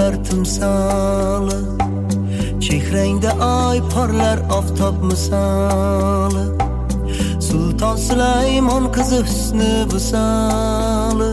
bo'lar timsoli, chehrangda oy porlar oftob misoli, Sulton Sulaymon qizi husni visoli,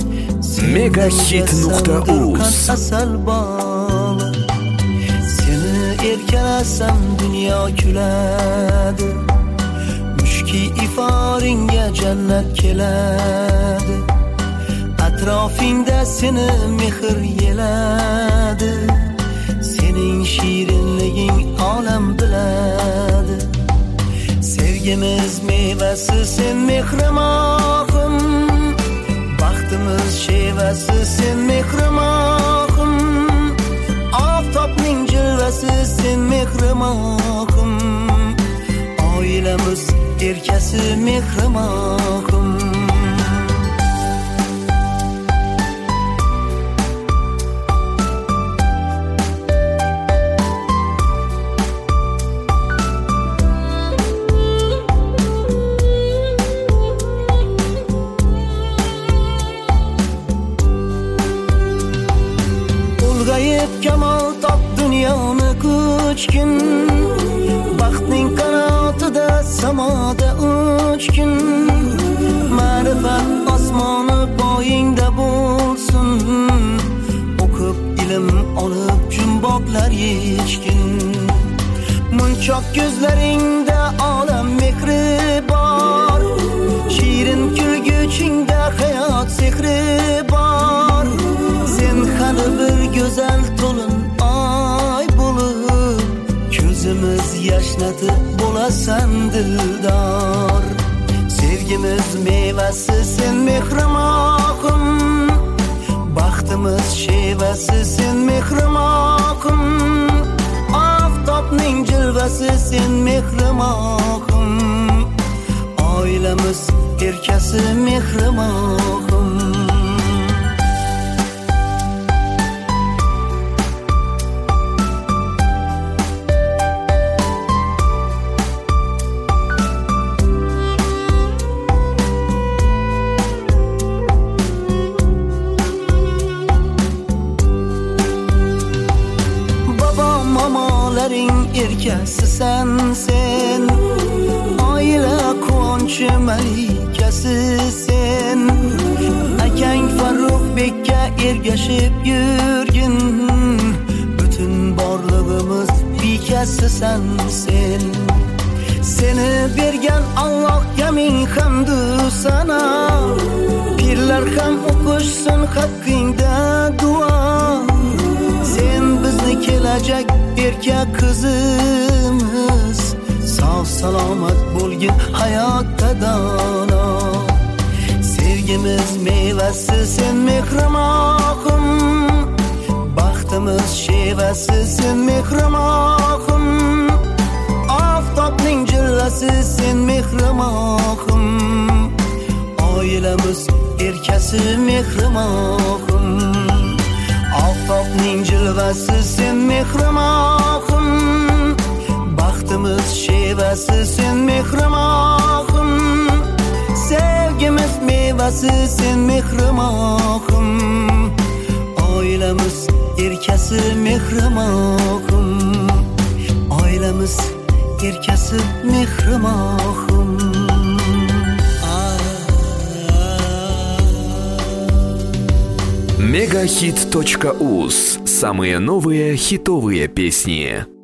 Megahit.uz asal boli. Seni erkalasam dunyo kuladi, mushki iforingga jannat keladi, atrofingda seni mehr yeladi, sening shirinliging olam biladi. Sevgimiz mevasi sen mehrimonxim, baxtimiz shevasi sen mehrimonxim, oftobning jilvasi sen mehrimonxim, oilamiz erkasi mehrimonxim. Ulg'ayib kamol top dunyoni ko'chkin, baxtning qanotida samoda uchkin, ma'rifat osmoni poyingda bo'lsin, o'qib ilm olib jumboqlar yechkin, munchoq ko'zlaringda olam mehri bor, shirin kulguchingda hayot sehri bor, sen hali bir go'zal to'lin oy bo'lib, ko'zimiz yashnatib bo'lasan dildor. Sevgimiz mevasi sen mehrimonxim, baxtimiz shevasi sen mehrimonxim, oftobning jilvasi sen mehrimonxim, oilamiz erkasi mehrimonxim. Erkasisan sen, oila quvonchi malikasi sen, akang Farruxbekka ergashib yurgin, butun borlig'imiz bekasisan sen. Seni bergan Allohga ming hamdu sana, pirlar ham o'qishsin haqqingda duo. Sen bizni kelajak erkak qizimiz, sog' salomat bo'lgin hayotda dono. Sevgimiz mevasi sen mehrimonxim, baxtimiz shevasi sen mehrimonxim, oftobning jilvasi sen mehrimonxim, oilamiz erkasi mehrimonxim, oftobning jilvasi sen mehrimonxim, baxtimiz shevasi sen mehrimonxim, sevgimiz mevasi sen mehrimonxim, oilamiz erkasi mehrimonxim, oilamiz erkasi mehrimonxim. Megahit.uz. Самые новые хитовые песни.